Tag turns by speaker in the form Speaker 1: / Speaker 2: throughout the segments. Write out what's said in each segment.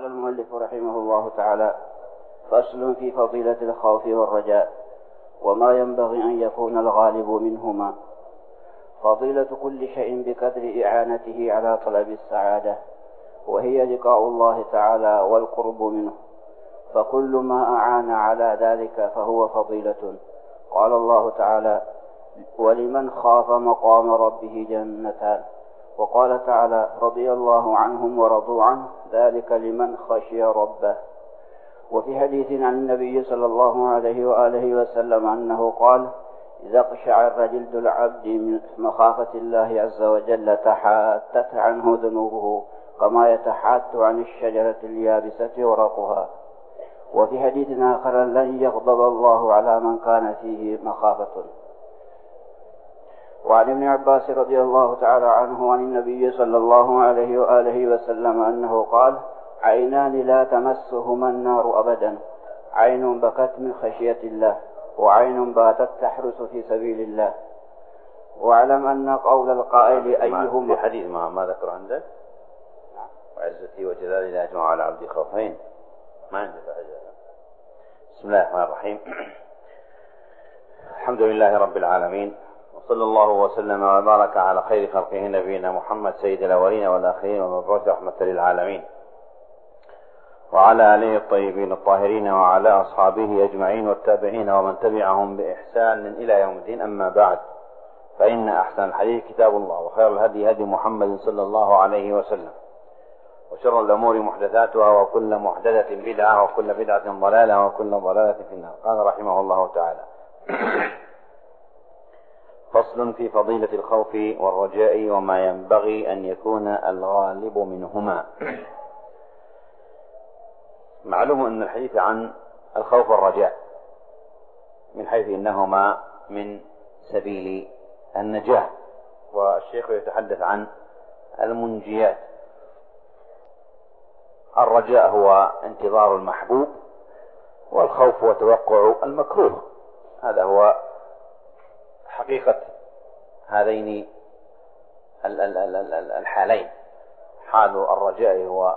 Speaker 1: قال المؤلف رحمه الله تعالى: فصل في فضيلة الخوف والرجاء وما ينبغي أن يكون الغالب منهما. فضيلة كل شيء بقدر إعانته على طلب السعادة، وهي لقاء الله تعالى والقرب منه، فكل ما أعان على ذلك فهو فضيلة. قال الله تعالى: ولمن خاف مقام ربه جنتان. وقال تعالى: رضي الله عنهم ورضوا عنه، ذلك لمن خشي ربه. وفي حديث عن النبي صلى الله عليه وآله وسلم أنه قال: إذا قشعر جلد العبد من مخافة الله عز وجل تحاتت عنه ذنوبه كما يتحات عن الشجرة اليابسة ورقها. وفي حديث آخر: لن يغضب الله على من كان فيه مخافة. وعن ابن عباس رضي الله تعالى عنه عن النبي صلى الله عليه وآله وسلم أنه قال: عينان لا تمسهما النار أبدا، عين بكت من خشية الله، وعين باتت تحرس في سبيل الله. واعلم أن قول القائل أيهما.
Speaker 2: في حديث ما ذكر عندك؟ وعزتي وجلالي لا أجمع على عبدي خوفين، ما عندك حاجة. بسم الله الرحمن الرحيم. الحمد لله رب العالمين، وصلى الله وسلم وبارك على خير خلقه نبينا محمد سيد الأولين والآخرين ومبعوث رحمة للعالمين، وعلى آله الطيبين الطاهرين وعلى أصحابه أجمعين والتابعين ومن تبعهم بإحسان إلى يوم الدين. أما بعد، فإن أحسن الحديث كتاب الله، وخير الهدي هدي محمد صلى الله عليه وسلم، وشر الأمور محدثاتها، وكل محدثة بدعة، وكل بدعة ضلالة، وكل ضلالة في النار. قال رحمه الله تعالى: فصل في فضيلة الخوف والرجاء وما ينبغي أن يكون الغالب منهما. معلوم أن الحديث عن الخوف والرجاء من حيث إنهما من سبيل النجاة، والشيخ يتحدث عن المنجيات. الرجاء هو انتظار المحبوب، والخوف هو توقع المكروه. هذا هو حقيقة هذين الحالين. حال الرجاء هو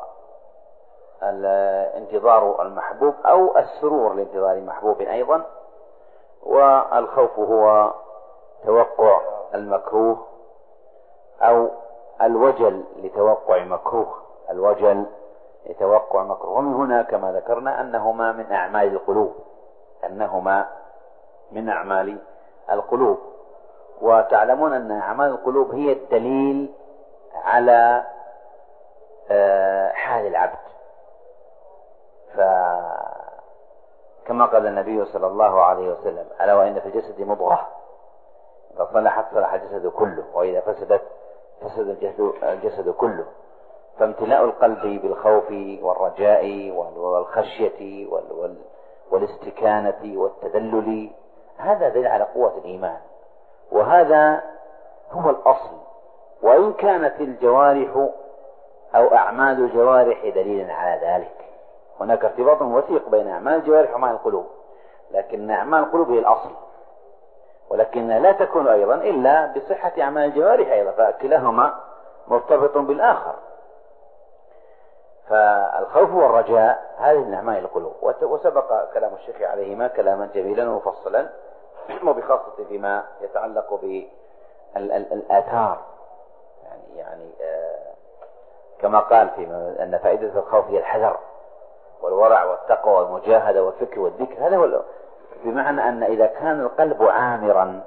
Speaker 2: انتظار المحبوب أو السرور لانتظار محبوب أيضا، والخوف هو توقع المكروه أو الوجل لتوقع مكروه. الوجل لتوقع مكروه. ومن هنا كما ذكرنا أنهما من أعمال القلوب، أنهما من أعمال القلوب. وتعلمون أن أعمال القلوب هي الدليل على حال العبد. فكما قال النبي صلى الله عليه وسلم: ألا وإن في الجسد مضغة إذا صلحت صلح الجسد كله، وإذا فسدت فسد الجسد كله. فامتلاء القلب بالخوف والرجاء والخشية والاستكانة والتذلل، هذا دليل على قوة الإيمان، وهذا هو الأصل. وإن كانت الجوارح أو أعمال الجوارح دليلا على ذلك، هناك ارتباط وثيق بين أعمال الجوارح وأعمال القلوب، لكن أعمال القلوب هي الأصل، ولكنها لا تكون أيضا إلا بصحة أعمال الجوارح أيضا، فكلاهما مرتبط بالآخر. فالخوف والرجاء هذه من أعمال القلوب، وسبق كلام الشيخ عليهما كلاما جميلا ومفصلا، وبخاصة فيما يتعلق بالآثار. يعني كما قال أن فائدة الخوف هي الحذر والورع والتقوى والمجاهدة والفكر والذكر. هذا هو، بمعنى أن إذا كان القلب عامرا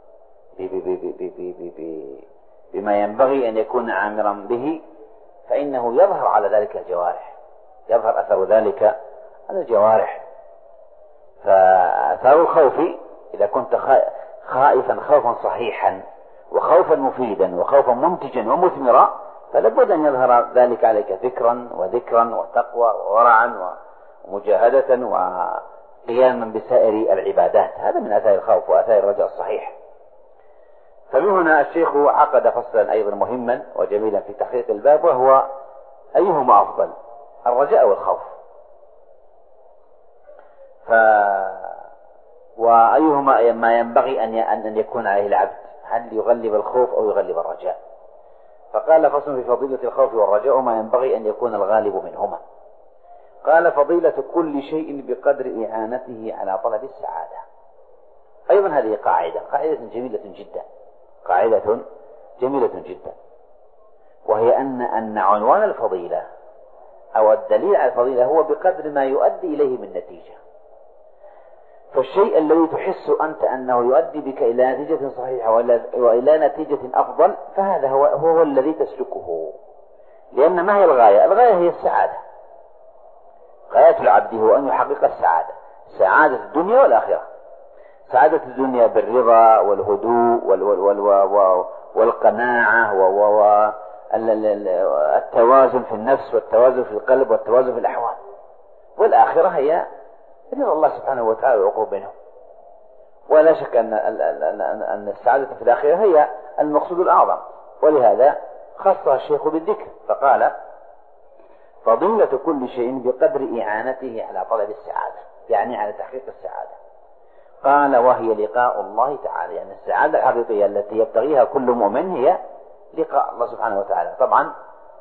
Speaker 2: بما ينبغي أن يكون عامرا به، فإنه يظهر على ذلك الجوارح، يظهر أثر ذلك على الجوارح. فأثار الخوف إذا كنت خائفا خوفا صحيحا وخوفا مفيدا وخوفا منتجا ومثمرا، فلابد أن يظهر ذلك عليك ذكرا وتقوى وورعا ومجاهدة وقياما بسائر العبادات. هذا من آثار الخوف وآثار الرجاء الصحيح. فمن هنا الشيخ عقد فصلا أيضا مهما وجميلا في تحقيق الباب، وهو أيهما أفضل، الرجاء والخوف. وأيهما ما ينبغي أن يكون عليه العبد، هل يغلب الخوف أو يغلب الرجاء. فقال: فصل في فضيلة الخوف والرجاء وما ينبغي أن يكون الغالب منهما. قال فضيلة كل شيء بقدر إعانته على طلب السعادة. أيضا هذه قاعدة جميلة جدا، قاعدة جميلة جدا، وهي أن عنوان الفضيلة أو الدليل على الفضيلة هو بقدر ما يؤدي إليه من نتيجة. فالشيء الذي تحس أنت أنه يؤدي بك إلى نتيجة صحيحة وإلى نتيجة أفضل، فهذا هو الذي تسلكه. لأن ما هي الغاية؟ الغاية هي السعادة. غاية العبد هو أن يحقق السعادة، سعادة الدنيا والآخرة. سعادة الدنيا بالرضا والهدوء والقناعة والتوازن في النفس والتوازن في القلب والتوازن في الأحوال. والآخرة هي رضا الله سبحانه وتعالى والعقوبة بينهم. ولا شك أن السعادة في الآخرة هي المقصود الأعظم، ولهذا خصها الشيخ بالذكر فقال فضيلة كل شيء بقدر إعانته على طلب السعادة، يعني على تحقيق السعادة. قال وهي لقاء الله تعالى، يعني السعادة الحقيقية التي يبتغيها كل مؤمن هي لقاء الله سبحانه وتعالى. طبعا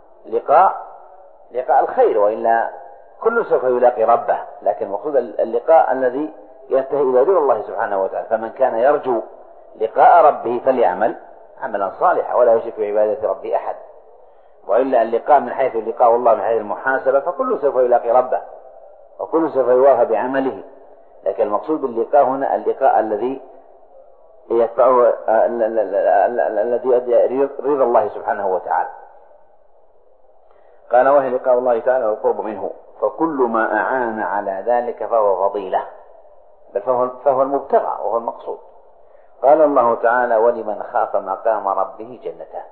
Speaker 2: لقاء الخير، وإلا كل سوف يلاقي ربه، لكن المقصود اللقاء الذي ينتهي إلى رضا الله سبحانه وتعالى. فمن كان يرجو لقاء ربه فليعمل عملا صالحا ولا يشرك بعبادة ربه أحد. وإلا اللقاء من حيث لقاء الله من حيث المحاسبة فكل سوف يلاقي ربه وكل سوف يوافى بعمله، لكن المقصود باللقاء هنا اللقاء الذي يدفعه الذي يؤدي رضا الله سبحانه وتعالى. قال وهي لقاء الله تعالى والقرب منه، فكل ما أعان على ذلك فهو فضيلة، بل فهو المبتغى وهو المقصود. قال الله تعالى ولمن خاف مقام ربه جنتان.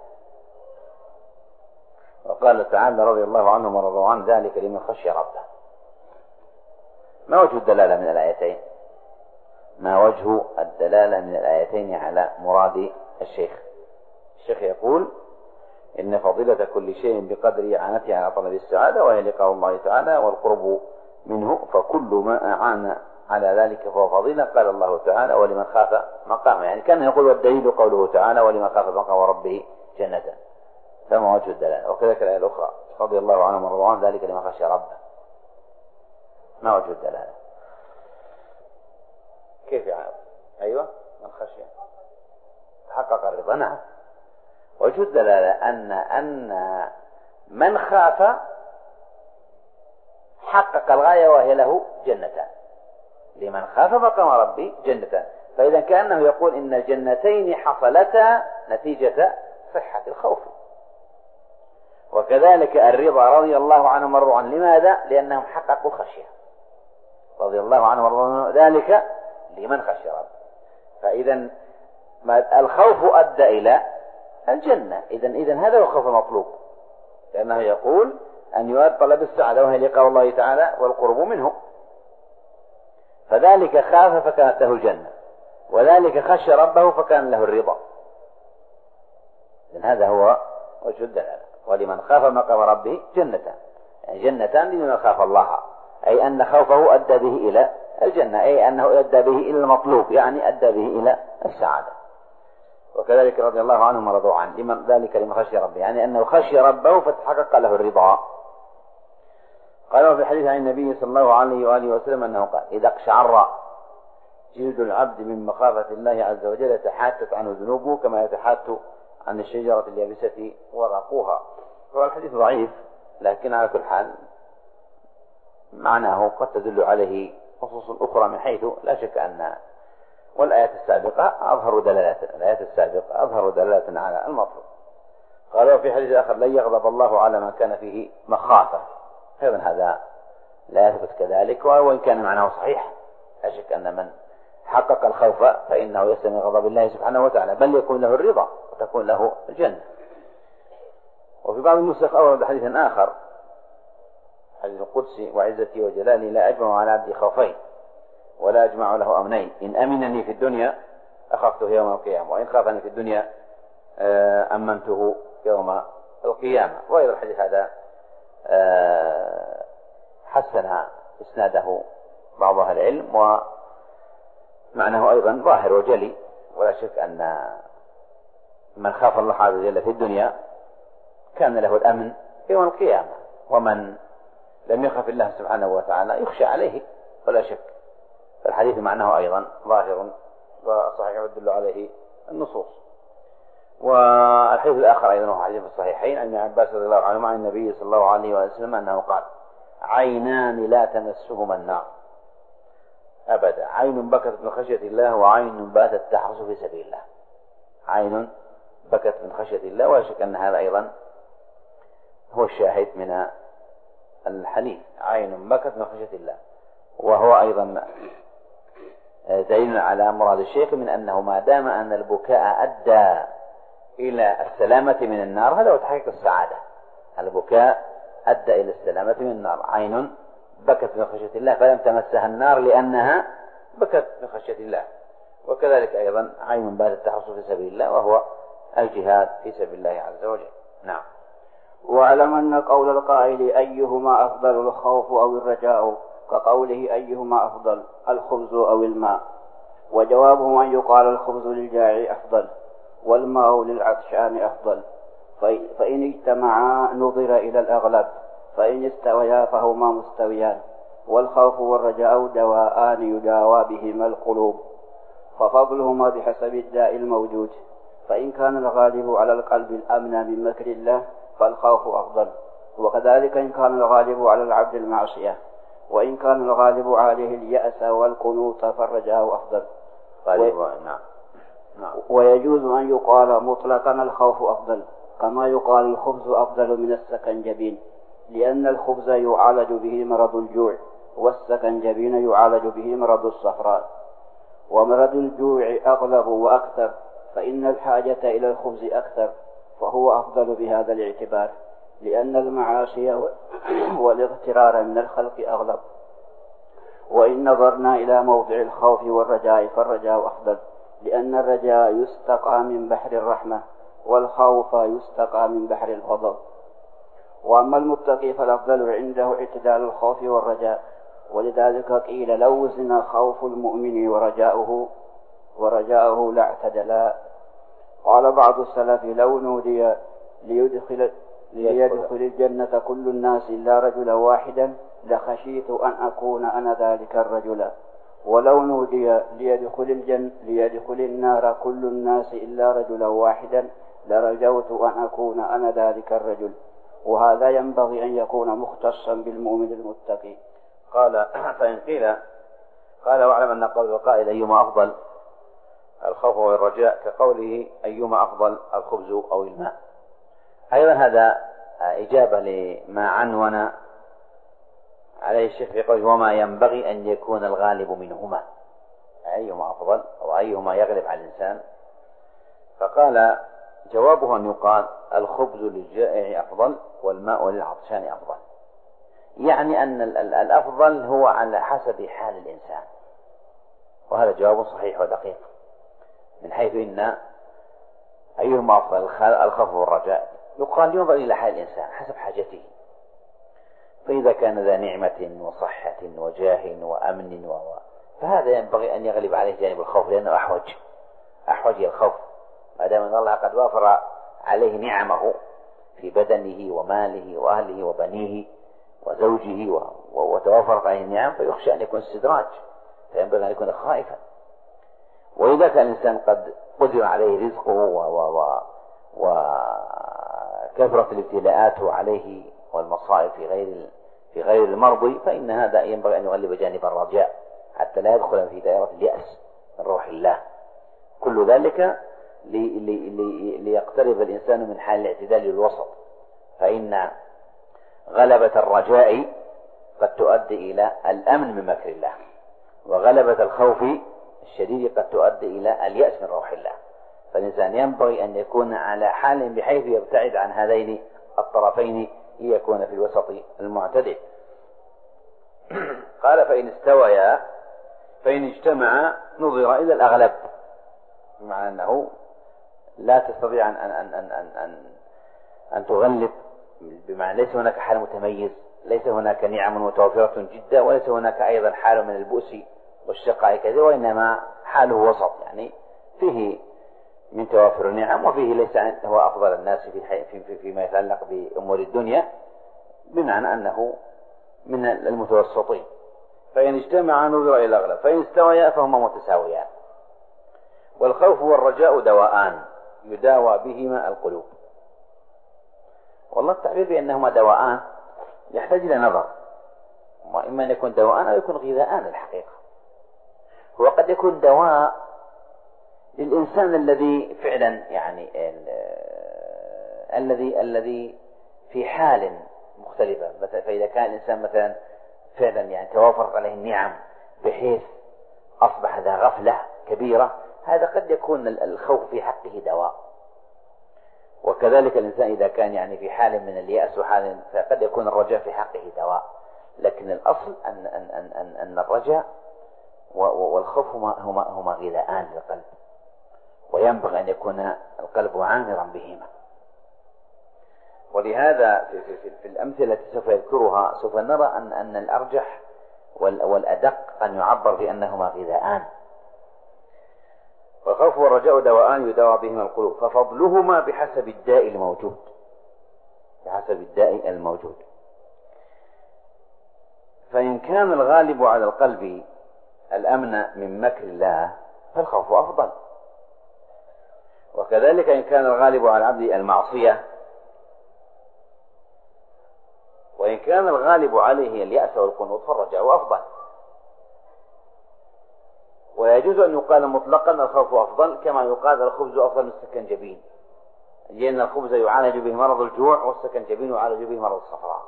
Speaker 2: وقال تعالى رضي الله عنهم ورضوا عن ذلك لمن خشي ربه. ما وجه الدلالة من الآيتين؟ ما وجه الدلالة من الآيتين على مراد الشيخ؟ الشيخ يقول إن فضيلة كل شيء بقدر إعانته على طلب السعادة، وهي لقاء الله تعالى والقرب منه، فكل ما أعان على ذلك فهو فضيلة. قال الله تعالى ولمن خاف مقام، يعني كان يقول والدليل قوله تعالى ولمن خاف مقام ربه جنتان. فما وجه الدلالة؟ وكذلك الآية الأخرى رضي الله عنهم ورضوا عن ذلك لمن خشي ربه. ما وجه الدلالة؟ كيف يعني؟ أيوة من خشي تحقق الرضا. نعم، وجه الدلالة أن من خاف حقق الغاية وهي له جنتان. لمن خاف مقام ربي جنتان، فإذا كأنه يقول إن الجنتين حصلتا نتيجة صحة الخوف. وكذلك الرضا رضي الله عنهم ورضوا عنه. لماذا؟ لأنهم حققوا الخشية رضي الله عنهم ورضوا عنه، ذلك لمن خشي ربه. فإذا الخوف أدى إلى الجنة. إذن هذا هو الخوف المطلوب، لأنه يقول أن يؤدي طلب السعادة وهي لقاء الله تعالى والقرب منه. فذلك خاف فكانت له الجنة، وذلك خشي ربه فكان له الرضا. إذن هذا هو وجه الدلالة. ولمن خاف مقام ربه جنتان، يعني جنتان لمن خاف الله، أي أن خوفه أدى به إلى الجنة، أي أنه أدى به إلى المطلوب، يعني أدى به إلى السعادة. وكذلك رضي الله عنهم ورضوا عنه لمن ذلك لمن خشي ربه، يعني أنه خشي ربه فتحقق له الرضا. قال في الحديث عن النبي صلى الله عليه وآله وسلم أنه قال إذا اقشعر جلد العبد من مخافة الله عز وجل تحاتت عنه ذنوبه كما يتحات عن الشجرة اليابسة ورقوها. هو الحديث ضعيف، لكن على كل حال معناه قد تدل عليه نصوص أخرى من حيث لا شك أن والآيات السابقة أظهر دلالة على المطلوب. قالوا في حديث آخر لن يغضب الله على ما كان فيه مخافة. أيضا هذا لا يثبت كذلك، وإن كان معناه صحيح. لا شك أن من حقق الخوف فإنه يسلم من غضب الله سبحانه وتعالى، بل يكون له الرضا وتكون له الجنة. وفي بعض النسخ أورد حديث آخر حديث القدسي وعزتي وجلالي لا أجمع على عبدي خوفين ولا أجمع له أمنين، إن أمنني في الدنيا أخفته يوم القيامة، وإن خافني في الدنيا أمنته يوم القيامة. وأيضا الحديث هذا حسن إسناده بعض أهل العلم، ومعناه أيضا ظاهر وجلي. ولا شك أن من خاف الله عز وجل في الدنيا كان له الأمن يوم القيامة، ومن لم يخف الله سبحانه وتعالى يخشى عليه ولا شك. فالحديث معناه أيضا ظاهر وصحيح يدل عليه النصوص. والحديث الآخر أيضا هو حديث الصحيحين عن ابن عباس رضي الله عنهما عن النبي صلى الله عليه وسلم أنه قال: عينان لا تمسهما النار أبدا، عين بكت من خشية الله وعين باتت تحرس في سبيل الله. عين بكت من خشية الله، ولا شك أن هذا أيضا هو الشاهد من الحديث، عين بكت من خشية الله، وهو أيضا دليل على مراد الشيخ من أنه ما دام أن البكاء أدى إلى السلامة من النار هذا هو تحقيق السعادة. البكاء أدى إلى السلامة من النار. عين بكت من خشية الله فلم تمسها النار لأنها بكت من خشية الله. وكذلك أيضا عين باتت تحرس في سبيل الله، وهو الجهاد في سبيل الله عز وجل. نعم.
Speaker 1: واعلم أن قول القائل أيهما أفضل، الخوف أو الرجاء، كقوله أيهما أفضل، الخبز أو الماء. وجوابه أن يقال الخبز للجائع أفضل والماء للعطشان أفضل، فإن اجتمعا نظر إلى الأغلب، فإن استويا فهما مستويان. والخوف والرجاء دواءان يداوى بهما القلوب، ففضلهما بحسب الداء الموجود. فإن كان الغالب على القلب الأمن من مكر الله فالخوف أفضل، وكذلك إن كان الغالب على العبد المعصية. وإن كان الغالب عليه اليأس والقنوط فالرجاء أفضل. ويجوز أن يقال مطلقا الخوف أفضل، كما يقال الخبز أفضل من السكنجبين، لأن الخبز يعالج به مرض الجوع، والسكنجبين يعالج به مرض الصفراء. ومرض الجوع أغلب وأكثر، فإن الحاجة إلى الخبز أكثر، فهو أفضل بهذا الاعتبار، لأن المعاصي والاغترار من الخلق أغلب. وإن نظرنا إلى موضع الخوف والرجاء فالرجاء أفضل، لأن الرجاء يستقى من بحر الرحمة، والخوف يستقى من بحر الغضب. وأما المتقي فالأفضل عنده اعتدال الخوف والرجاء، ولذلك قيل لو وزن خوف المؤمن ورجاؤه لاعتدلا. قال بعض السلف لو نودي ليدخل الجنة كل الناس إلا رجلا واحدا لخشيت أن أكون أنا ذلك الرجل، ولو نودي ليدخل النار كل الناس إلا رجلا واحدا لرجوت أن أكون أنا ذلك الرجل. وهذا ينبغي أن يكون مختصا بالمؤمن المتقي.
Speaker 2: قال فإن قيل قال واعلم أن قول القائل أيما أفضل الخوف والرجاء كقوله أيما أفضل الخبز أو الماء. أيضا هذا إجابة لما عنون عليه الشيخ في قوله وما ينبغي أن يكون الغالب منهما، أيهما أفضل أو أيهما يغلب على الإنسان. فقال جوابه أن يقال الخبز للجائع أفضل والماء للعطشان أفضل، يعني أن الأفضل هو على حسب حال الإنسان. وهذا جواب صحيح ودقيق، من حيث إن أيهما أفضل الخوف والرجاء يقال ينظر إلى حال الإنسان حسب حاجته. فإذا كان ذا نعمة وصحة وجاه وأمن فهذا ينبغي أن يغلب عليه جانب الخوف، لأنه أحوج إلى الخوف، ما دام أن الله قد وافر عليه نعمه في بدنه وماله وأهله وبنيه وزوجه وتوافرت عليه النعم، فيخشى أن يكون استدراج، فينبغي أن يكون خائفا. وإذا كان الإنسان قد قدر عليه رزقه وكثرت الابتلاءات عليه والمصائب في غير المرضي، فإن هذا ينبغي أن يغلب جانب الرجاء حتى لا يدخل في دائرة اليأس من روح الله. كل ذلك ليقترب الإنسان من حال الاعتدال للوسط، فإن غلبة الرجاء قد تؤدي إلى الأمن من مكر الله، وغلبة الخوف الشديد قد تؤدي إلى اليأس من روح الله. فالإنسان ينبغي أن يكون على حال بحيث يبتعد عن هذين الطرفين ليكون في الوسط المعتدل. قال فإن اجتمع نظر إلى الأغلب، بمعنى أنه لا تستطيع أن تغلب، بمعنى ليس هناك حال متميز، ليس هناك نعم متوفرة جدا، وليس هناك أيضا حال من البؤس والشقاء كذا، وإنما حاله وسط، يعني فيه من توافر النعم وفيه ليس هو أفضل الناس فيما يتعلق بأمور الدنيا، بمعنى أنه من المتوسطين، فإن اجتمعا نظر إلى الأغلب، فإن استويا فهما متساويان. والخوف والرجاء دواءان يداوى بهما القلوب. والله التعبير بأنهما دواءان يحتاج إلى نظر، إما أن يكون دواءان أو يكون غذاءان. الحقيقة هو قد يكون دواء للإنسان الذي فعلا يعني الذي في حال مختلفة، مثلا فإذا كان الإنسان مثلا فعلا يعني توافرت عليه النعم بحيث أصبح ذا غفلة كبيرة، هذا قد يكون الخوف في حقه دواء. وكذلك الإنسان إذا كان يعني في حال من اليأس وحال، فقد يكون الرجاء في حقه دواء. لكن الأصل أن الرجاء والخوف هما غذاءان للقلب، وينبغي أن يكون القلب عامرا بهما. ولهذا في الأمثلة التي سوف يذكرها سوف نرى أن الأرجح والأدق أن يعبر بأنهما غذاءان. والخوف والرجاء دواءان يداوى بهما القلوب، ففضلهما بحسب الداء الموجود، بحسب الداء الموجود. فإن كان الغالب على القلب الأمن من مكر الله فالخوف أفضل، وكذلك إن كان الغالب على العبد المعصية، وإن كان الغالب عليه اليأس والقنوط فالرجاء أفضل. ويجوز أن يقال مطلقا الخوف أفضل، كما يقال الخبز أفضل من السكنجبين، لأن الخبز يعالج به مرض الجوع والسكنجبين يعالج به مرض الصفراء.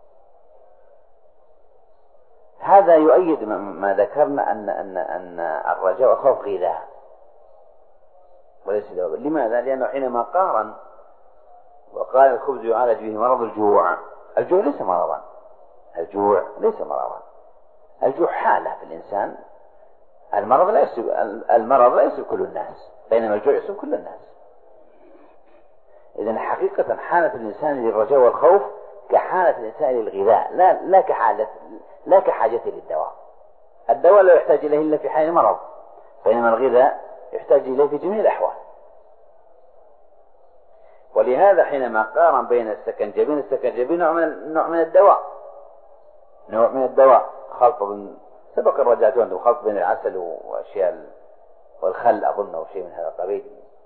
Speaker 2: هذا يؤيد ما ذكرنا أن الرجاء والخوف غذاء وليس دواء. لماذا؟ لأنه حينما قارن وقال الخبز يعالج به مرض الجوع، الجوع ليس مرضا، الجوع ليس مرضا، الجوع حالة في الإنسان. المرض لا يصيب كل الناس، بينما الجوع يصيب كل الناس. إذن حقيقة حالة الإنسان للرجاء والخوف كحالة الإنسان للغذاء، لا كحاجته للدواء. الدواء لا يحتاج إليه إلا في حال المرض، بينما الغذاء يحتاج إليه في جميع الأحوال. ولهذا حينما قارن بين السكنجبين نوع من الدواء خلط سبق الرجعت عنده خلط بين العسل وأشياء والخل أظن أو شيء من هذا القبيل.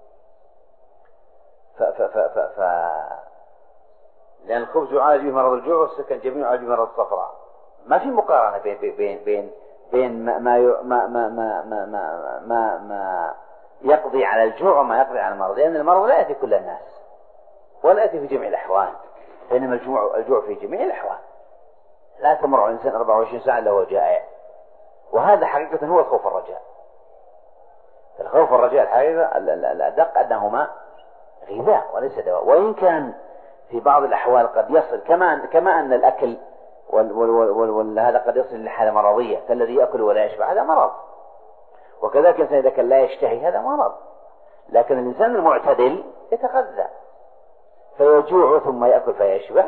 Speaker 2: لأن الخبز يعالج به مرض الجوع والسكنجبين يعالج به مرض الصفراء. ما في مقارنة بين ما يقضي على الجوع وما يقضي على المرض، لأن المرض لا يأتي كل الناس ولا يأتي في جميع الأحوال، بينما الجوع في جميع الأحوال. لا تمر على الإنسان 24 ساعة إلا هو جائع. وهذا حقيقة هو الخوف والرجاء. الخوف والرجاء الحقيقة الأدق أنهما غذاء وليس دواء، وإن كان في بعض الأحوال قد يصل كما أن الأكل هذا قد يصل لحالة مرضية، فالذي يأكل ولا يشبع هذا مرض، وكذلك الإنسان إذا كان لا يشتهي هذا مرض. لكن الإنسان المعتدل يتغذى فيجوع ثم يأكل فيشبع،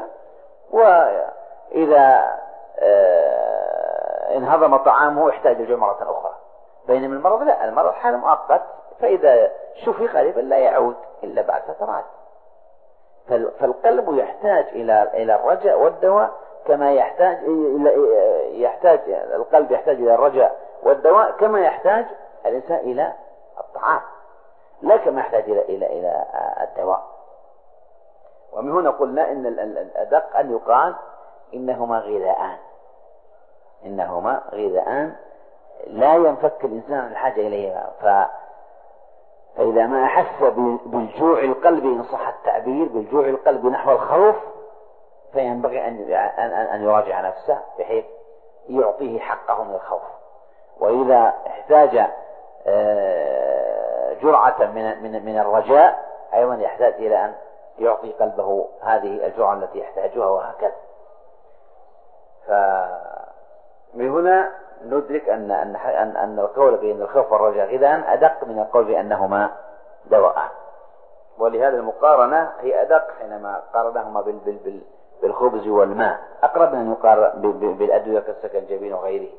Speaker 2: وإذا انهضم طعامه يحتاج الجوع مرة أخرى. بينما المرض لا، المرض حال مؤقت، فإذا شفي غالبا لا يعود إلا بعد فترات. فالقلب يحتاج إلى الرجاء والدواء كما يحتاج القلب يحتاج إلى الرجاء والدواء كما يحتاج الإنسان إلى الطعام، لا كما يحتاج إلى الدواء. ومن هنا قلنا إن الأدق أن يقال إنهما غذاءان لا ينفك الإنسان عن الحاجة إليهما. فإذا ما أحس بالجوع القلبي إن صح التعبير بالجوع القلبي نحو الخوف، فينبغي أن يراجع نفسه بحيث يعطيه حقه من الخوف. وإذا احتاج جرعة من الرجاء أيضا يحتاج إلى أن يعطي قلبه هذه الجرعة التي يحتاجها، وهكذا. فمن هنا ندرك أن القول بأن الخوف والرجاء غذاء أدق من القول بأنهما دواء. ولهذا المقارنة هي أدق حينما قارنهما بالخبز والماء، أقرب من أن يقارن بالأدوية كالسكنجبين وغيره.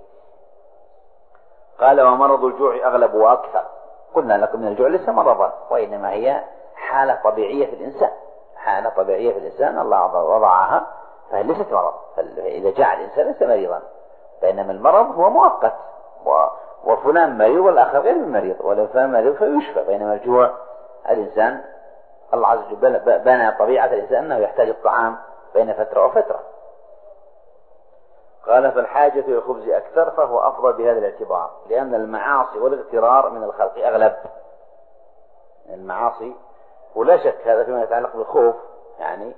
Speaker 2: قال ومرض الجوع أغلب وأكثر. قلنا لكم من الجوع ليس مرضا، وإنما هي حالة طبيعية في الإنسان، الله وضعها فهي ليست مرض. فإذا جاع الإنسان ليس مريضا، بينما المرض هو مؤقت، وفلان مريض والآخر غير مريض، ولو فلان مريض فيشفى. بينما الجوع الإنسان الله عز وجل بنى طبيعة الإنسان أنه يحتاج الطعام بين فترة وفترة. قال فالحاجة إلى الخبز أكثر فهو أفضل بهذا الاعتبار، لأن المعاصي والاغترار من الخلق أغلب. المعاصي ولا شك هذا فيما يتعلق بالخوف، يعني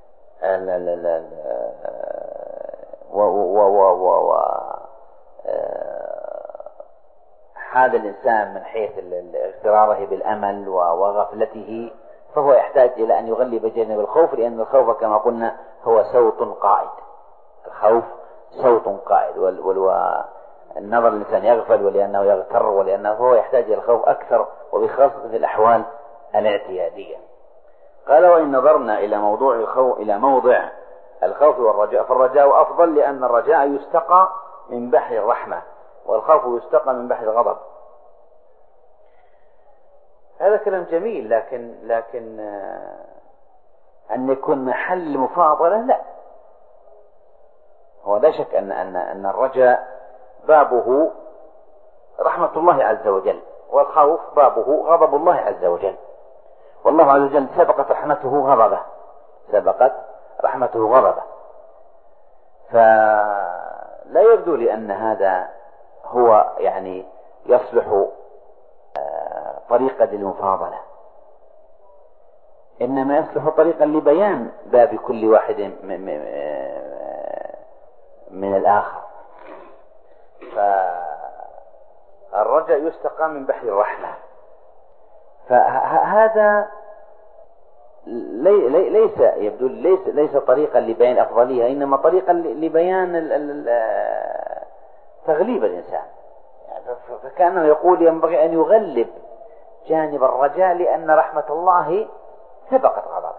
Speaker 2: حال الإنسان من حيث اغتراره بالأمل وغفلته، فهو يحتاج إلى أن يغلب جانب الخوف، لأن الخوف كما قلنا هو صوت قائد. الخوف صوت قائد، والنظر الإنسان يغفل ولأنه يغتر ولأنه هو يحتاج إلى الخوف أكثر، وبخاصة في الأحوال الاعتيادية. قال وإن نظرنا إلى موضع الخوف والرجاء فالرجاء أفضل، لأن الرجاء يستقى من بحر الرحمة والخوف يستقى من بحر الغضب. هذا كلام جميل، لكن أن يكون محل مفاضلة لا. هو لا شك أن الرجاء بابه رحمة الله عز وجل، والخوف بابه غضب الله عز وجل، والله عز وجل سبقت رحمته غضبه. فلا يبدو لي أن هذا هو يعني يصلح طريقة للمفاضلة، إنما يصلح طريقا لبيان باب كل واحد من الآخر. فالرجاء يستقى من بحر الرحمة، فهذا ليس طريقا لبيان أفضلية، إنما طريقا لبيان تغليب الإنسان. يعني فكأنه يقول ينبغي أن يغلب جانب الرجاء لأن رحمة الله سبقت غضبه.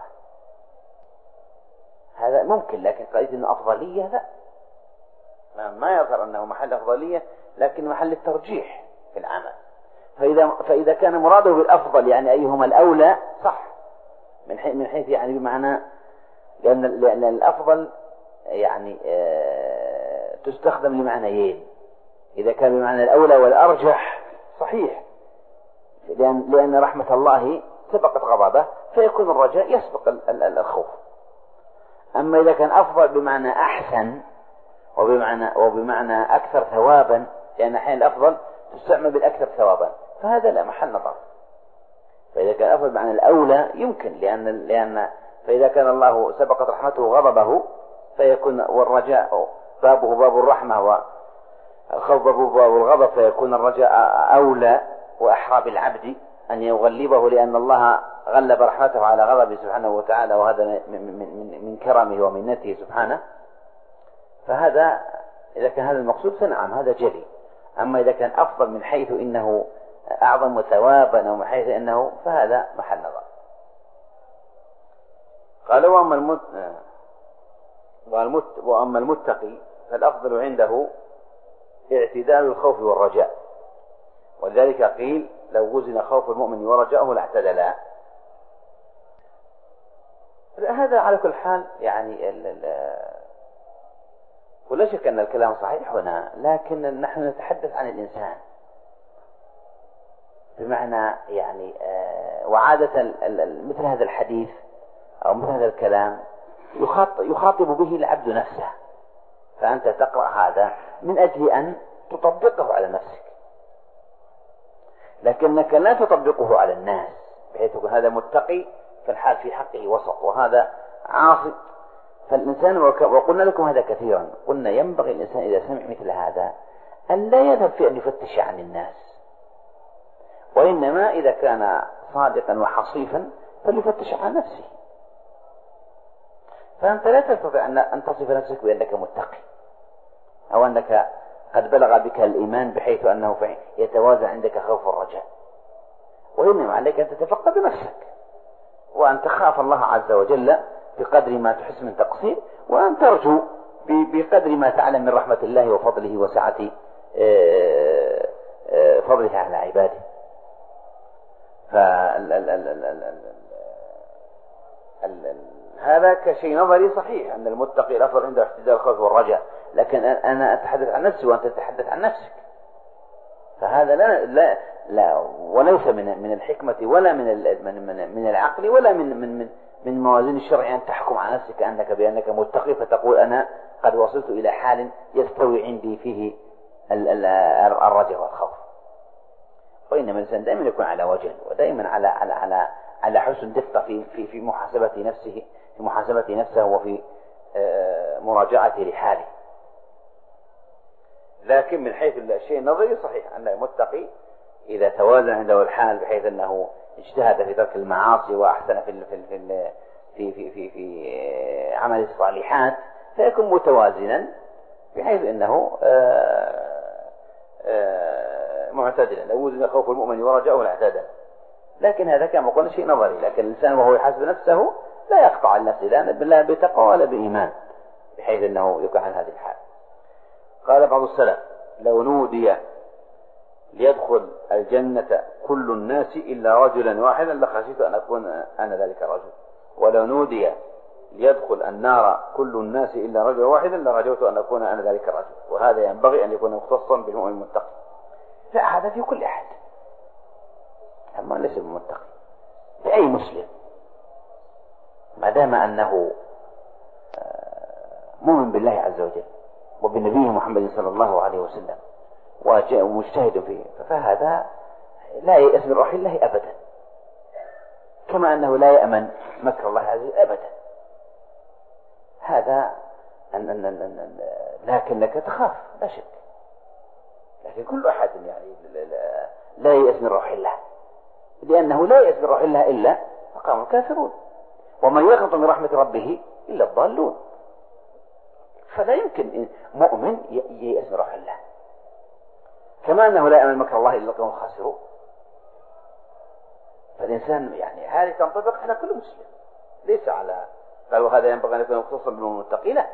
Speaker 2: هذا ممكن، لكن قضية أنه أفضلية لا، ما يظهر أنه محل أفضلية، لكن محل الترجيح في العمل. فإذا كان مراده بالأفضل يعني أيهما الأولى صح، من حيث يعني بمعنى لأن الأفضل يعني تستخدم لمعنيين. إذا كان بمعنى الأولى والأرجح صحيح، لأن رحمة الله سبقت غضبه، فيكون الرجاء يسبق الخوف. أما إذا كان أفضل بمعنى أحسن وبمعنى أكثر ثوابا، لأن أحيانا الأفضل تستعمل بالأكثر ثوابا، فهذا لا محل نظر. فإذا كان أفضل بمعنى الأولى يمكن، لأن فإذا كان الله سبقت رحمته غضبه فيكون والرجاء بابه باب الرحمة والخوف باب الغضب، فيكون الرجاء أولى وأحرى بالعبد أن يغلبه، لأن الله غلب رحمته على غضبه سبحانه وتعالى، وهذا من كرمه ومنته سبحانه. فهذا إذا كان هذا المقصود فنعم هذا جلي. أما إذا كان أفضل من حيث إنه أعظم ثوابا أو من حيث إنه، فهذا محل نظر. قال وأما المتقي فالأفضل عنده اعتدال الخوف والرجاء، ولذلك قيل لو وزن خوف المؤمن ورجاءه لاعتدلا. هذا على كل حال يعني ولا شك أن الكلام صحيح هنا، لكن نحن نتحدث عن الإنسان بمعنى يعني وعادة مثل هذا الحديث أو مثل هذا الكلام يخاطب به العبد نفسه، فأنت تقرأ هذا من أجل أن تطبقه على نفسك، لكنك لا تطبقه على الناس، بحيث يكون هذا متقي فالحال في حقه وسط وهذا عاصي. فالإنسان وقلنا لكم هذا كثيرا، قلنا ينبغي الإنسان إذا سمع مثل هذا أن لا يذهب في أن يفتش عن الناس، وإنما إذا كان صادقا وحصيفا فليفتش عن نفسه. فأنت لا تستطيع أن تصف نفسك بأنك متقي أو أنك قد بلغ بك الإيمان بحيث أنه يتوازن عندك خوف الرجاء، وإنما عليك أن تتفقد نفسك وأن تخاف الله عز وجل بقدر ما تحس من تقصير، وأن ترجو بقدر ما تعلم من رحمة الله وفضله وسعة فضله على عباده. هذا كشيء نظري صحيح أن المتقي الأفضل عنده اعتدال الخوف والرجاء، لكن أنا أتحدث عن نفسي وأنت تتحدث عن نفسك، فهذا لا وليس من الحكمة ولا من العقل ولا من موازين الشرع أن تحكم على نفسك بأنك متقي فتقول أنا قد وصلت إلى حال يستوي عندي فيه الرجاء والخوف. وإنما الإنسان دائما يكون على وجه ودائما على حسن دقة في محاسبة نفسه وفي مراجعة لحاله. لكن من حيث الشيء النظري صحيح أن المتقي إذا توازن عنده الحال بحيث أنه اجتهد في ترك المعاصي وأحسن في عمل الصالحات فيكون متوازنا بحيث أنه معتدلا. لو وزن خوف المؤمن ورجاؤه لاعتدل. لكن هذا كما قلنا شيء نظري، لكن الإنسان وهو يحاسب نفسه لا يقطع النفس لا بتقوى ولا بإيمان بحيث أنه يكون عن هذه الحال. قال بعض السلف لو نودي ليدخل الجنة كل الناس إلا رجلا واحدا لخشيت أن أكون أنا ذلك الرجل، ولو نودي ليدخل النار كل الناس إلا رجلا واحدا لرجوت أن أكون أنا ذلك الرجل. وهذا ينبغي أن يكون مختصا بالمؤمن المتقي. فهذا في كل أحد، أما ليس بالمتقي، بأي مسلم ما دام أنه مؤمن بالله عز وجل وبنبيه محمد صلى الله عليه وسلم ومجتهد فيه، فهذا لا يأس من روح الله أبدا، كما أنه لا يأمن مكر الله عز وجل أبدا. هذا لكنك تخاف لا شك، لكن كل أحد يعني لا يأس من روح الله، لأنه لا يأس من روح الله إلا مقام الكافرون، ومن يقنط من رحمة ربه إلا الضالون. فلا يمكن مؤمن يأس من روح الله، كما أنه لا يأمن مكر الله إلا القوم الخاسرون. فالإنسان يعني هذه تنطبق على كل مسلم، ليس على قالوا هذا ينبغي أن يكون مختصا بالمتقي، لا،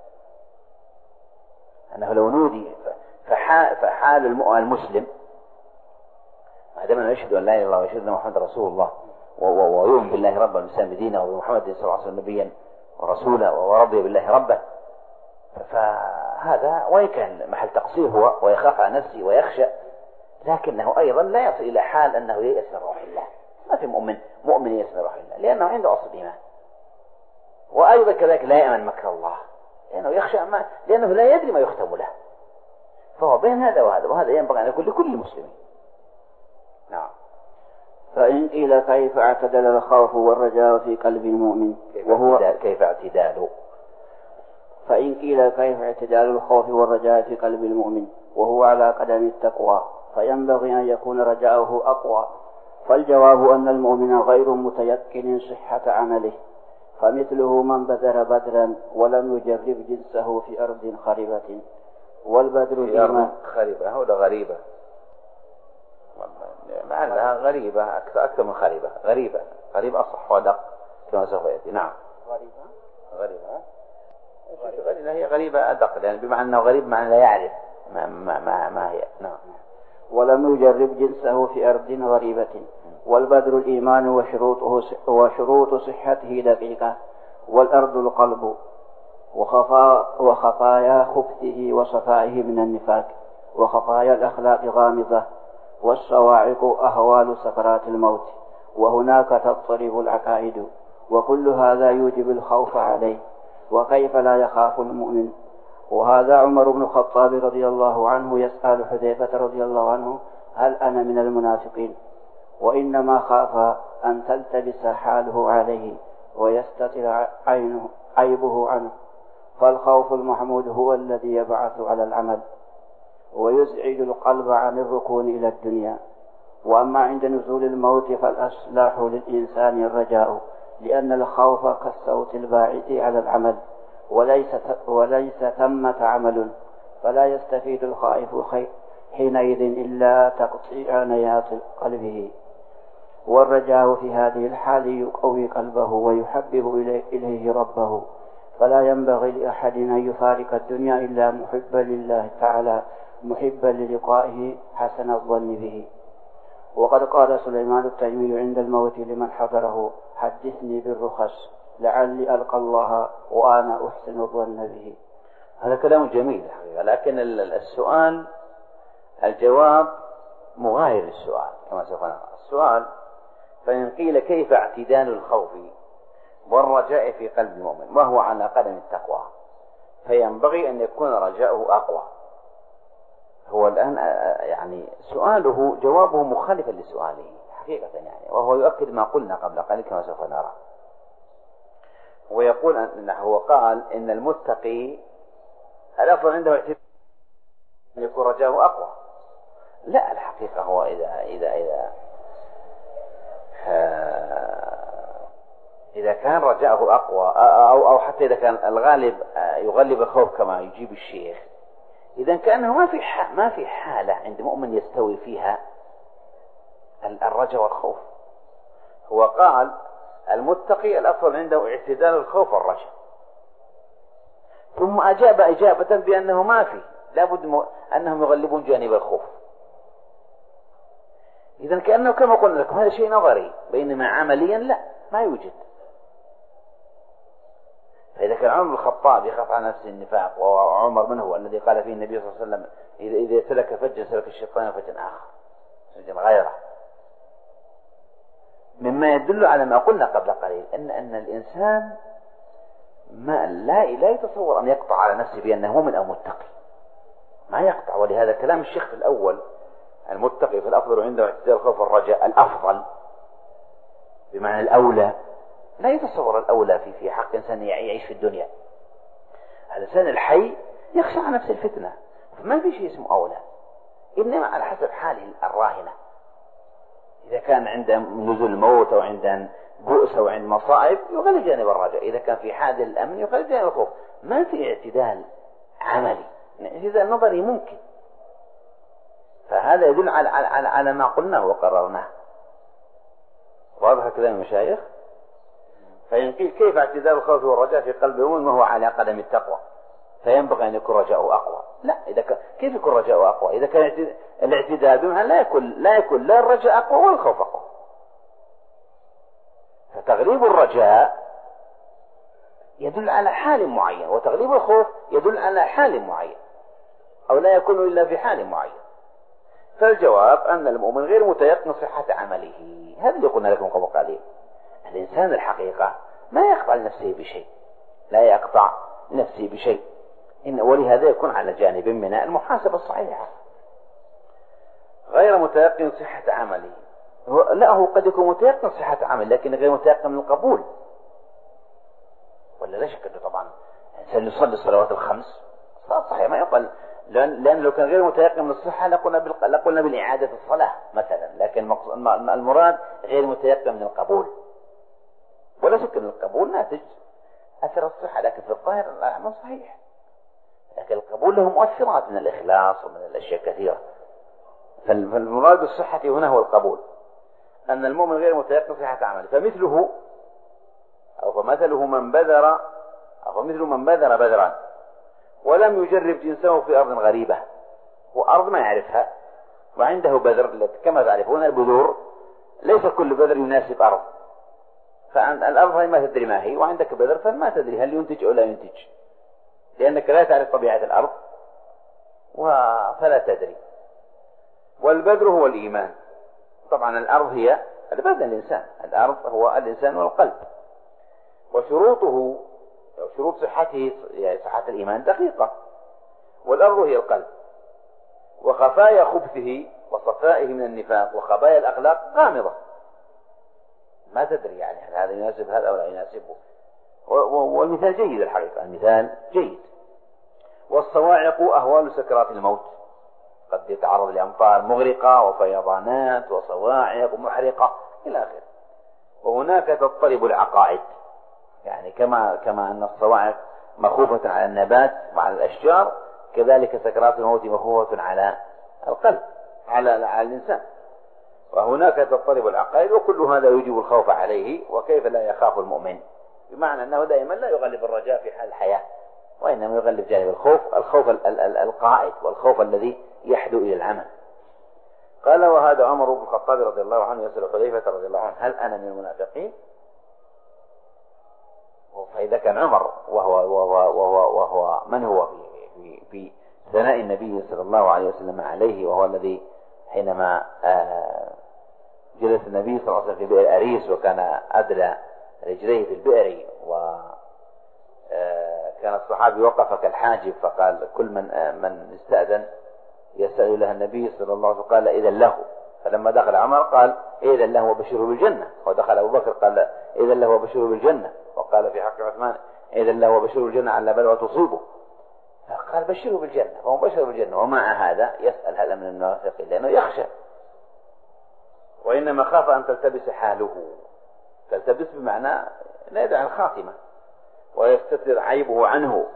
Speaker 2: أنه لو نودي فحال المسلم ما دام أنه يشهد أن لا إله إلا الله ويشهد أن محمد رسول الله ويؤمن بالله ربا والإسلام دينا وبمحمد صلى الله عليه وسلم نبيا ورسولا ورضي بالله ربا، فهذا وإن كان محل تقصير هو ويخاف على نفسه ويخشى، لكنه أيضا لا يصل إلى حال أنه ييأس من روح الله. ما في مؤمن ييأس من روح الله، لأنه عنده أصل إيمان. وأيضا كذلك لا يأمن مكر الله، لأنه يخشى لأنه لا يدري ما يختم له. فهو بين هذا وهذا ينبغي أن يكون لكل المسلمين. نعم.
Speaker 1: فإن قيل كيف اعتدل الخوف والرجاء في قلب المؤمن وهو
Speaker 2: كيف اعتدال؟
Speaker 1: فإن قيل كيف اعتدال الخوف والرجاء في قلب المؤمن وهو على قدم التقوى فينبغي أن يكون رجاؤه أقوى، فالجواب أن المؤمن غير متيقن صحة عمله، فمثله من بذر بدرا ولم يجرب جنسه في أرض خربة، والبدر
Speaker 2: في أرض خربة ولا غريبة؟ معناها غريبة أكثر من خريبة. غريبة أصح ودق كما سوف يأتي. نعم. غريبة هي غريبة أدق، يعني بمعنى أنه غريب معنى لا يعرف ما هي. نعم.
Speaker 1: ولم يجرب جنسه في أرض غريبة، والبدر الإيمان وشروط صحته دقيقة، والأرض القلب وخفايا خبثه وصفائه من النفاق، وخفايا الأخلاق غامضة، والصواعق أهوال سكرات الموت، وهناك تضطرب العقائد، وكل هذا يوجب الخوف عليه، وكيف لا يخاف المؤمن؟ وهذا عمر بن الخطاب رضي الله عنه يسأل حذيفة رضي الله عنه هل أنا من المنافقين؟ وإنما خاف أن تلتبس حاله عليه ويستتر عيبه عنه. فالخوف المحمود هو الذي يبعث على العمل ويزعج القلب عن الركون إلى الدنيا. وأما عند نزول الموت فالأصلح للإنسان الرجاء، لأن الخوف كالصوت الباعث على العمل وليس ثمة عمل، فلا يستفيد الخائف حينئذ إلا تقطيع نيات قلبه. والرجاء في هذه الحال يقوي قلبه ويحبب إليه ربه، فلا ينبغي لأحد أن يفارق الدنيا إلا محبا لله تعالى محبا للقائه حسن الظن به. وقد قال سليمان التيمي عند الموت لمن حضره حدثني بالرخص لعلي ألقى الله وأنا أحسن الظن به.
Speaker 2: هذا كلام جميل الحقيقة، لكن السؤال الجواب مغاير للسؤال كما سوف نرى. السؤال فإن قيل كيف اعتدال الخوف والرجاء في قلب المؤمن وهو على قدم التقوى، فينبغي أن يكون رجاؤه أقوى. هو الآن يعني سؤاله جوابه مخالفا لسؤاله حقيقة يعني، وهو يؤكد ما قلنا قبل قليل كما سوف نرى. ويقول هو قال إن المتقي الأفضل عنده اعتدال أن يكون رجاؤه أقوى. لا، الحقيقة هو إذا كان رجاؤه أقوى أو حتى إذا كان الغالب يغلب الخوف كما يجيب الشيخ، إذا كأنه ما في حالة عند مؤمن يستوي فيها الرجاء والخوف. هو قال المتقي الأفضل عنده اعتدال الخوف والرجاء، ثم أجاب إجابة بأنه ما في، لابد أنهم يغلبون جانب الخوف. إذا كأنه كما قلنا لكم هذا شيء نظري، بينما عمليا لا، ما يوجد. فإذا كان عمر بن الخطاب يخاف على نفسه النفاق، وعمر من هو الذي قال فيه النبي صلى الله عليه وسلم إذا سلك فجا سلك الشيطان فجا آخر فجا غيره، مما يدل على ما قلنا قبل قليل أن الإنسان لا يتصور أن يقطع على نفسه بأنه مؤمن أو متقي، ما يقطع. ولهذا كلام الشيخ في الأول المتقي في الأفضل عنده اعتدال الخوف والرجاء، الأفضل بمعنى الأولى، لا يتصور الأولى في حق إنسان يعيش في الدنيا. الإنسان الحي يخشى على نفس الفتنة، فما في شيء اسمه أولى، إنما على حسب حاله الراهنة. إذا كان عنده نزول الموت أو عنده بؤس أو عنده مصائب يغلب جانب الرجاء، إذا كان في حال الأمن يغلب جانب الخوف. ما في اعتدال عملي، اعتدال نظري ممكن. فهذا يدل على ما قلناه وقررناه. واضح كلام المشايخ؟ فإن قيل كيف اعتدال الخوف والرجاء في قلب المؤمن وهو على قدم التقوى، فينبغي أن يكون رجاؤه أقوى. لا، كيف يكون رجاؤه أقوى؟ إذا كان الاعتدال بمعنى لا يكون لا الرجاء أقوى ولا الخوف أقوى. فتغليب الرجاء يدل على حال معين، وتغليب الخوف يدل على حال معين، أو لا يكون إلا في حال معين. فالجواب أن المؤمن غير متيقن صحة عمله. هذا اللي قلنا لكم قبل قليل. الإنسان الحقيقة ما يقطع لنفسه بشيء، لا يقطع نفسه بشيء، ولهذا يكون على جانب من المحاسبة الصحيحة. غير متيقن صحة عمله، لا هو قد يكون متيقن صحة عمل لكن غير متيقن من القبول. ولا لا شك أنه طبعا الإنسان يصلي الصلوات الخمس صلاة صحيح ما يقل، لأن لو كان غير متيقن من الصحة لقلنا بالإعادة الصلاة مثلا، لكن المراد غير متيقن من القبول. ولا شك أن القبول ناتج أثر الصحة، لكن في الظاهر العمل صحيح، لكن القبول له مؤثرات من الإخلاص ومن الأشياء كثيرة. فالمراد بالصحة هنا هو القبول، أن المؤمن غير متيقن صحة عمله. فمثله مثل من بذر بذرا ولم يجرب جنسه في أرض غريبة، وأرض ما يعرفها وعنده بذر. كما تعرفون البذور ليس كل بذر يناسب أرض، فالأرض هي ما تدري ما هي، وعندك بذر فما تدري هل ينتج أو لا ينتج، لأنك لا تعرف طبيعة الأرض فلا تدري. والبذر هو الإيمان. طبعا الأرض هي البدن الإنسان، الأرض هو الإنسان والقلب. وشروطه شروط صحته يعني صحة الإيمان دقيقة، والأرض هي القلب. وخفايا خبثه وصفائه من النفاق وخبايا الأخلاق غامضة، ما تدري يعني هل هذا يناسب هذا ولا يناسبه. والمثال جيد الحقيقة، المثال جيد. والصواعق أهوال سكرات الموت، قد يتعرض لأمطار مغرقة وفيضانات وصواعق محرقة إلى آخره. وهناك تضطرب العقائد، يعني كما أن الصواعق مخوفة على النبات وعلى الأشجار، كذلك سكرات الموت مخوفة على القلب على الإنسان. وهناك تضطرب العقائد، وكل هذا يوجب الخوف عليه. وكيف لا يخاف المؤمن؟ بمعنى أنه دائما لا يغلب الرجاء في حال الحياة، وإنما يغلب جانب الخوف القائد، والخوف الذي يحدو إلى العمل. قال وهذا عمر بن الخطاب رضي الله عنه يسأل حذيفة رضي الله عنه هل أنا من المنافقين؟ فإذا كان عمر وهو من هو في ثناء النبي صلى الله عليه وسلم عليه، وهو الذي حينما جلس النبي صلى الله عليه وسلم في بئر أريس وكان أدلى رجليه في البئر، وكان الصحابي وقف كالحاجب، فقال كل من استأذن يسأل له النبي صلى الله عليه وسلم قال إذا له، فلما دخل عمر قال إذا له وبشره بالجنة، ودخل أبو بكر قال إذا له وبشره بالجنة، وقال في حق عثمان إذا له وبشره بالجنة على بلوى تصيبه، قال بشره بالجنة، فهو بشره بالجنة. ومع هذا يسأل هذا من المنافقين لأنه يخشى، وإنما خاف أن تلتبس حاله، تلتبس بمعنى لا يدع الخاتمة ويستتر عيبه عنه.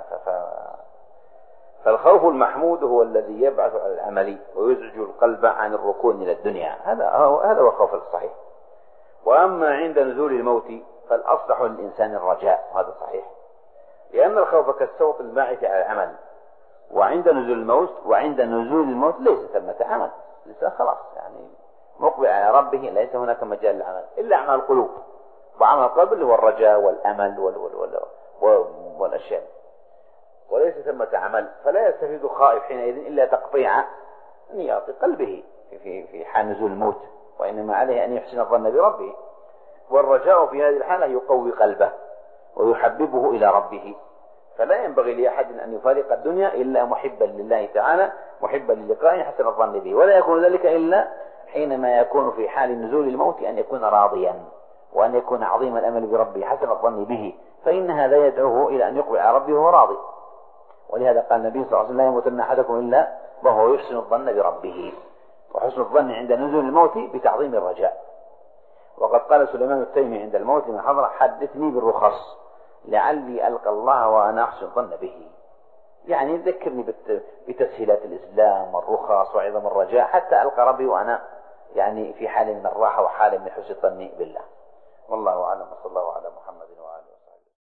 Speaker 2: فالخوف المحمود هو الذي يبعث على العمل ويزعج القلب عن الركون إلى الدنيا، هذا هو الخوف الصحيح. وأما عند نزول الموت فالأصلح للإنسان الرجاء، وهذا صحيح، لأن الخوف كالسوط الباعث على العمل، وعند نزول الموت ليس ثمة عمل، ليس خلاص يعني مقبل على ربه، ليس هناك مجال للعمل إلا أعمال القلوب، وعمل القلب اللي هو الرجاء والأمل والأشياء، وليس ثمة عمل. فلا يستفيد خائف حينئذ إلا تقطيع نياط قلبه في حال نزول الموت، وإنما عليه أن يحسن الظن بربه. والرجاء في هذه الحالة يقوي قلبه ويحببه إلى ربه، فلا ينبغي لأحد أن يفارق الدنيا إلا محبا لله تعالى، محبا للقائه، حسن الظن به. ولا يكون ذلك إلا حينما يكون في حال نزول الموت أن يكون راضيا، وأن يكون عظيم الأمل بربه، حسن الظن به، فإن هذا يدعوه إلى أن يقبل على ربه وهو راضي. ولهذا قال النبي صلى الله عليه وسلم لا يموتن أحدكم إلا وهو يحسن الظن بربه. وحسن الظن عند نزول الموت بتعظيم الرجاء. وقد قال سليمان التيمي عند الموت من حضر حدثني بالرخص لعلي ألقى الله وأنا أحسن الظن به، يعني ذكرني بتسهيلات الإسلام والرخص وعظم الرجاء حتى ألقى ربي وأنا يعني في حال من الراحة وحال من حسن الظن بالله. والله أعلم، وصلى الله على محمد وآله وسلم.